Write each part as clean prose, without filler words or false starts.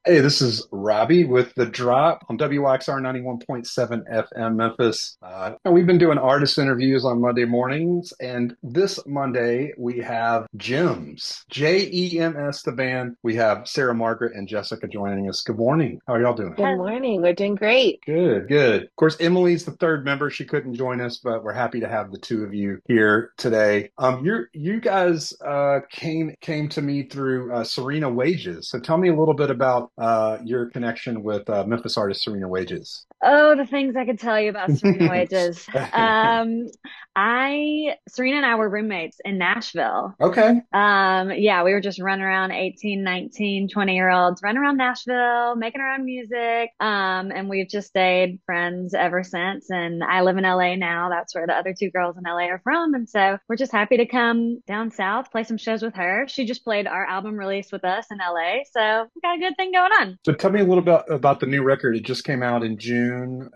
Hey, this is Robbie with The Drop on WXR 91.7 FM Memphis. And we've been doing artist interviews on Monday mornings, and this Monday we have Gems, Jems, the band. We have Sarah Margaret and Jessica joining us. Good morning. How are y'all doing? Good morning. We're doing great. Good, good. Of course, Emily's the third member. She couldn't join us, but we're happy to have the two of you here today. You guys came to me through Serena Wages. So tell me a little bit about your connection with Memphis artist Serena Wages. Oh, the things I could tell you about Serena Wages. Um, Serena and I were roommates in Nashville. Okay. Yeah, we were just running around 18, 19, 20-year-olds, running around Nashville, making our own music. And we've just stayed friends ever since. And I live in LA now. That's where the other two girls in LA are from. And so we're just happy to come down south, play some shows with her. She just played our album release with us in LA. So we got a good thing going on. So tell me a little bit about the new record. It just came out in June.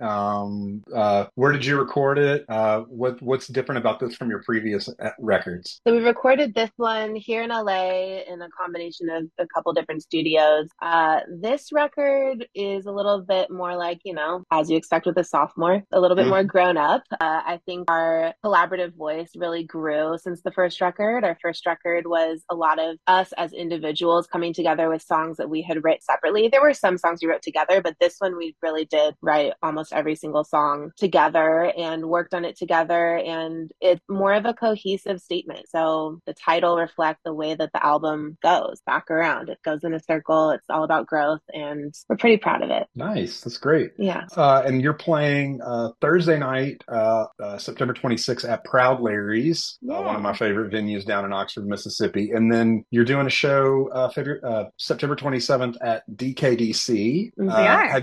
Where did you record it? What's different about this from your previous records? So we recorded this one here in LA in a combination of a couple different studios. This record is a little bit more like, as you expect with a sophomore, a little bit more grown up. I think our collaborative voice really grew since the first record. Our first record was a lot of us as individuals coming together with songs that we had written separately. There were some songs we wrote together, but this one we really did write almost every single song together and worked on it together. And it's more of a cohesive statement. So the title reflects the way that the album goes back around. It goes in a circle. It's all about growth, and we're pretty proud of it. Nice. That's great. Yeah. And you're playing Thursday night, September 26th at Proud Larry's, one of my Yeah. favorite venues down in Oxford, Mississippi. And then you're doing a show September 27th at DKDC. We are.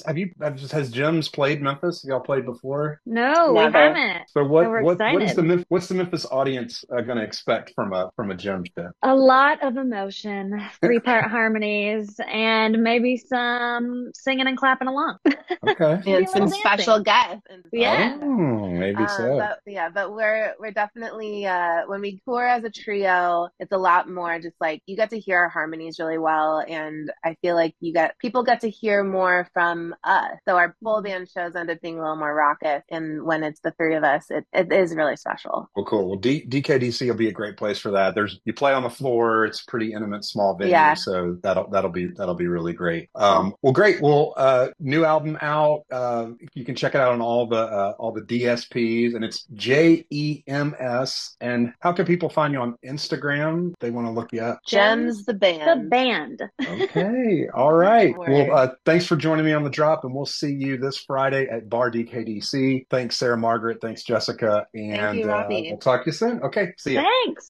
Has Jim's played Memphis? Have y'all played before? No, we Never. haven't. So So we're excited. what's the Memphis audience going to expect from a Jim show? A lot of emotion, three-part harmonies, and maybe some singing and clapping along. Okay. Maybe And a some little special dancing. guests. Yeah. Oh, maybe so. But we're definitely when we tour as a trio, it's a lot more just like you get to hear our harmonies really well, and I feel like people get to hear more from us. So our full band shows end up being a little more raucous, and when it's the three of us, it is really special. Well, cool. Well, DKDC will be a great place for that. You play on the floor. It's a pretty intimate, small venue, Yeah. so that'll be really great. Well, great. Well, new album out. You can check it out on all the DSPs, and it's Jems. And how can people find you on Instagram? They want to look you up. Gems the The band. band. Okay. All right. Well, Word. thanks for joining me on the drop, and we'll see you this Friday at Bar DKDC. Thanks, Sarah Margaret. Thanks, Jessica, Thank and you, we'll Robbie. talk to you soon. Okay. See ya. Thanks.